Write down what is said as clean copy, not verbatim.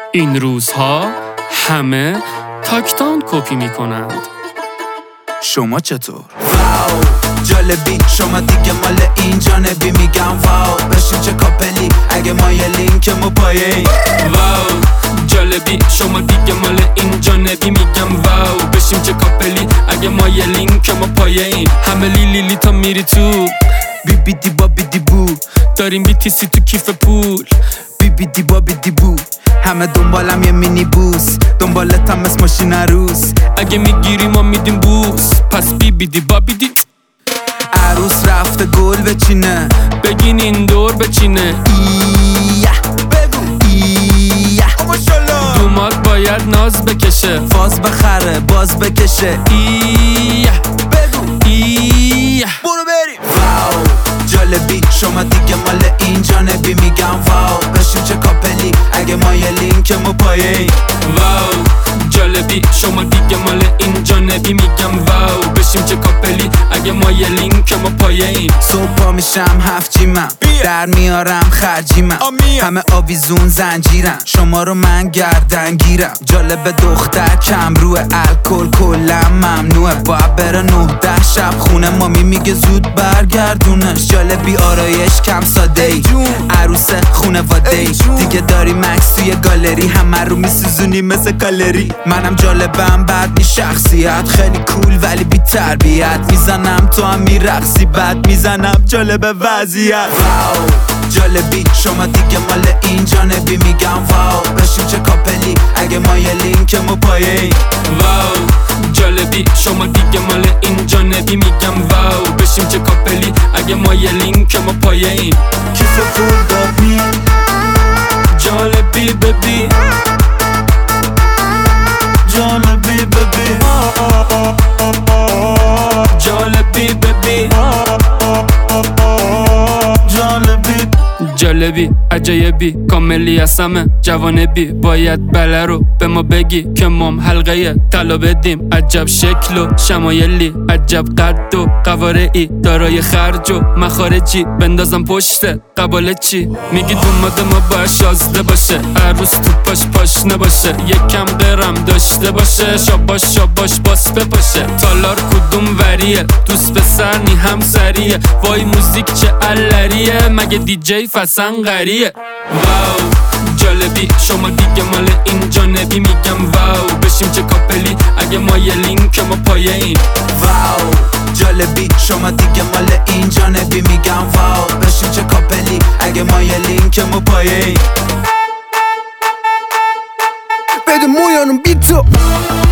این روزها همه تاکتان کپی میکنند. شما چطور؟ واو جالبی شما دیگه مال این جانبی میگم واو بشین چه کاپلی اگه ما یه لینکمو پایین. واو جالبی شما دیگه مال این جانبی میگم واو بشیم چه کاپلی اگه ما یه لینکمو پایین. همه لیلی تا میری تو بی بی دی با بی دی بو داریم بیتیسی تو کیف پول. بی بی دی با بی دی بو همه دنبالم یه مینی بوس دنبالتم اسم ماشین عروس. اگه میگیری ما میدیم بوس پس بی بی دی با بی دی. عروس رفته گل بچینه بگین این دور بچینه. ایه بگو ایه دومات باید ناز بکشه فاز بخره باز بکشه. ایه بگو ایه برو بریم. واو جالبی شما دیگه مال این جانبی میگم واو بشین چه کاپلی اگه ما یه لینکمو پایین. واو جالبی شما دیگه مال این جانبی میگم واو بشیم چه کاپلی اگه ما یه لینکمو پایین. صبح پا میشم هفت جیمم در میارم خرجیمم همه آویزون زنجیرم شما رو من گردن گیرم. جالب دختر کم روه الکل کلا ممنوعه باید بره 9-10 شب خونه مامی میگه زود برگردونش. جالبی آرایش کم ساده ای عروس خونواده ای دیگه داری مکس توی گالری همه رو میسوزونی مثل کالری. منم جالبم بعد نی شخصیت خیلی کول ولی بی تربیت میزنم تو هم میرقصی بعد میزنم جالب وضعیت. واو جالبی شما دیگه مال این جانبی میگم واو بشیم چه کاپلی اگه ما یه لینکمو پایین. واو جالبی شما دیگه مال این جانبی میگم واو بشیم چه کاپلی اگه ما یه لینکمو پایین. کیف فول دابی جالبی ببی جالبی ببی جالبی ببی جالبی جالبی عجایبی کاملی از همه جوانبی باید بله رو به ما بگی که مام حلقه طلا بدیم. عجب شکل و شمایلی عجب قد و قوارعی دارای خرج و مخارجی بندازم پشت قباله چی میگی دوماده ما باید شازده باشه عروس تو پاش نباشه یکم قرم داشته باشه شاباش باس بپاشه. تالار کدوم وریه دوست پسر نی همسریه وای موزیک چه علریه مگه دیجی فسنقریه. واو جالبی شما دیگه مال این جانبی میگم واو بشیم چه کاپلی اگه ما یه لینکمو پایین. واو جالبی شما دیگه مال این جانبی میگم واو بشیم چه کاپلی اگه ما یه لینکمو پایین. بده مویانم بی تو